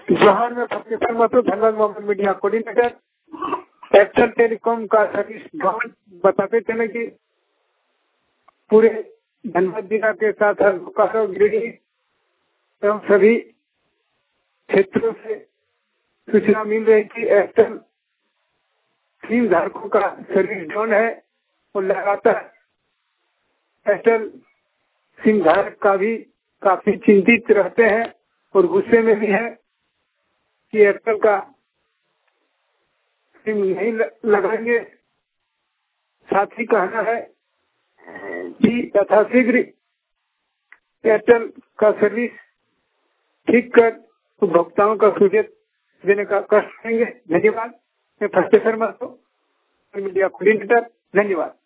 जोहार में professor Mahto Dhanbad mobile media coordinator. Airtel telecom का सर्विस डाउन बताते चले कि पूरे धनबाद जिला के साथ बोकारो गिरिडीह एवं सभी क्षेत्रों से सूचना मिल रही कि एयरटेल सिम धारकों का सर्विस डाउन है और लगातार एयरटेल सिम धारक का भी काफी चिंतित रहते हैं और गुस्से में भी है कि एयरटेल का सिम नहीं लगाएंगे। साथ ही कहना है कि यथाशीघ्र एयरटेल का सर्विस ठीक कर उपभोक्ताओं का सहूलियत देने का कष्ट करेंगे। धन्यवाद। मैं प्रोफेसर महतो मीडिया कोऑर्डिनेटर। धन्यवाद।